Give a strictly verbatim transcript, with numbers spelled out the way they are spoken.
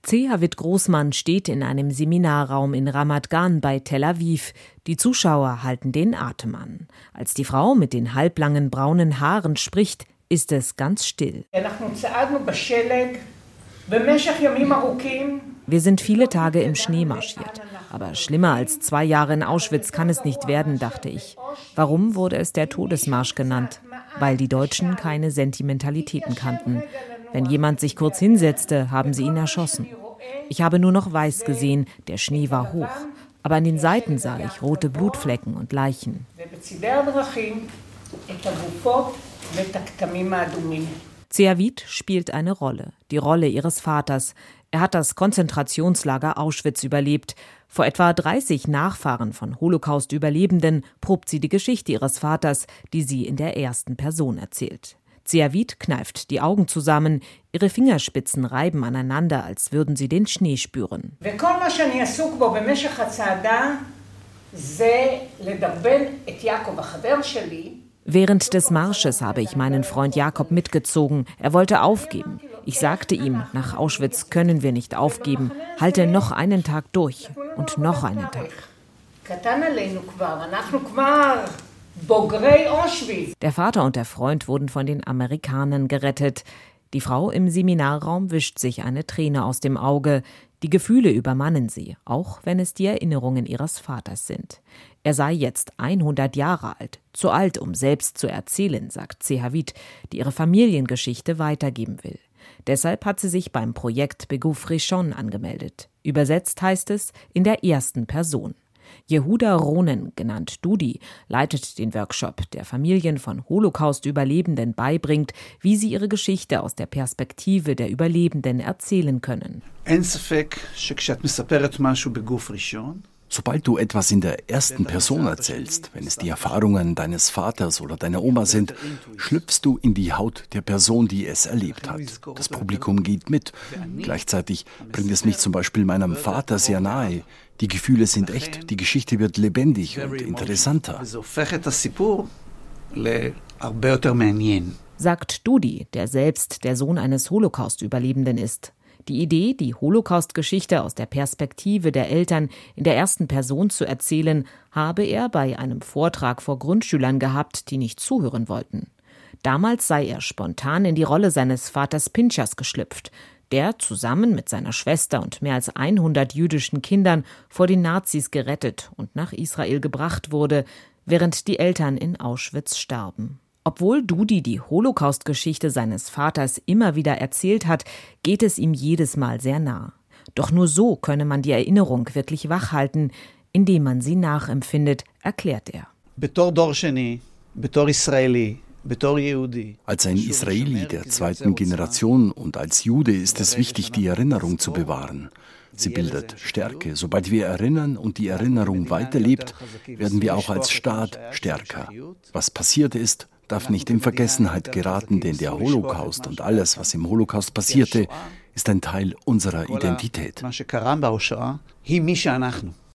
Zehavit Großmann steht in einem Seminarraum in Ramat Gan bei Tel Aviv. Die Zuschauer halten den Atem an. Als die Frau mit den halblangen braunen Haaren spricht, ist es ganz still. Wir sind viele Tage im Schnee marschiert. Aber schlimmer als zwei Jahre in Auschwitz kann es nicht werden, dachte ich. Warum wurde es der Todesmarsch genannt? Weil die Deutschen keine Sentimentalitäten kannten. Wenn jemand sich kurz hinsetzte, haben sie ihn erschossen. Ich habe nur noch weiß gesehen, der Schnee war hoch. Aber an den Seiten sah ich rote Blutflecken und Leichen. Zehavit spielt eine Rolle, die Rolle ihres Vaters. Er hat das Konzentrationslager Auschwitz überlebt. Vor etwa dreißig Nachfahren von Holocaust-Überlebenden probt sie die Geschichte ihres Vaters, die sie in der ersten Person erzählt. Zehavit kneift die Augen zusammen, ihre Fingerspitzen reiben aneinander, als würden sie den Schnee spüren. Während des Marsches habe ich meinen Freund Jakob mitgezogen. Er wollte aufgeben. Ich sagte ihm, nach Auschwitz können wir nicht aufgeben. Halte noch einen Tag durch und noch einen Tag. Der Vater und der Freund wurden von den Amerikanern gerettet. Die Frau im Seminarraum wischt sich eine Träne aus dem Auge. Die Gefühle übermannen sie, auch wenn es die Erinnerungen ihres Vaters sind. Er sei jetzt hundert Jahre alt, zu alt, um selbst zu erzählen, sagt Zehavit, die ihre Familiengeschichte weitergeben will. Deshalb hat sie sich beim Projekt Beguf Rishon angemeldet. Übersetzt heißt es in der ersten Person. Yehuda Ronen, genannt Dudi, leitet den Workshop, der Familien von Holocaust-Überlebenden beibringt, wie sie ihre Geschichte aus der Perspektive der Überlebenden erzählen können. Sobald du etwas in der ersten Person erzählst, wenn es die Erfahrungen deines Vaters oder deiner Oma sind, schlüpfst du in die Haut der Person, die es erlebt hat. Das Publikum geht mit. Gleichzeitig bringt es mich zum Beispiel meinem Vater sehr nahe. Die Gefühle sind echt, die Geschichte wird lebendig und interessanter. Sagt Dudi, der selbst der Sohn eines Holocaust-Überlebenden ist. Die Idee, die Holocaust-Geschichte aus der Perspektive der Eltern in der ersten Person zu erzählen, habe er bei einem Vortrag vor Grundschülern gehabt, die nicht zuhören wollten. Damals sei er spontan in die Rolle seines Vaters Pinchas geschlüpft, der zusammen mit seiner Schwester und mehr als hundert jüdischen Kindern vor den Nazis gerettet und nach Israel gebracht wurde, während die Eltern in Auschwitz starben. Obwohl Dudi die Holocaust-Geschichte seines Vaters immer wieder erzählt hat, geht es ihm jedes Mal sehr nah. Doch nur so könne man die Erinnerung wirklich wachhalten, indem man sie nachempfindet, erklärt er. Als ein Israeli der zweiten Generation und als Jude ist es wichtig, die Erinnerung zu bewahren. Sie bildet Stärke. Sobald wir erinnern und die Erinnerung weiterlebt, werden wir auch als Staat stärker. Was passiert ist, darf nicht in Vergessenheit geraten, denn der Holocaust und alles, was im Holocaust passierte, ist ein Teil unserer Identität.